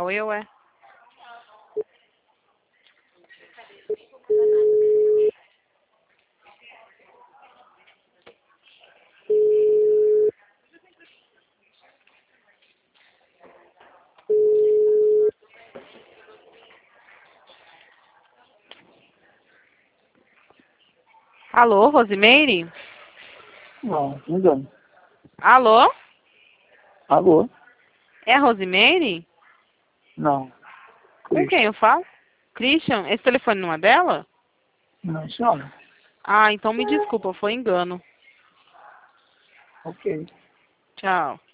Sou eu, é. Alô, Rosimeire? Não, engano. Alô? Alô? É a Rosimeire? Não. Com quem eu falo? Christian? Esse telefone não é dela? Não, senhora. Ah, então me desculpa, foi engano. Ok. Tchau.